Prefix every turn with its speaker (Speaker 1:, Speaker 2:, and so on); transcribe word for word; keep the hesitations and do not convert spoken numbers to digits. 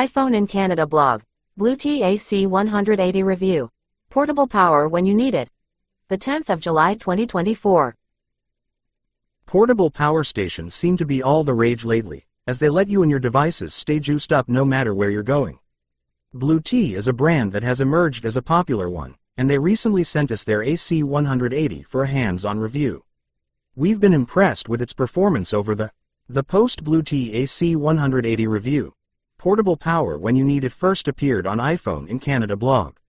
Speaker 1: iPhone in Canada blog. Bluetooth A C one eighty review. Portable power when you need it. The tenth of July twenty twenty-four.
Speaker 2: Portable power stations seem to be all the rage lately, as they let you and your devices stay juiced up no matter where you're going. Bluetooth is a brand that has emerged as a popular one, and they recently sent us their A C one eighty for a hands-on review. We've been impressed with its performance over the The Post Bluetooth A C one eighty review. Portable power when you need it first appeared on iPhone in Canada blog.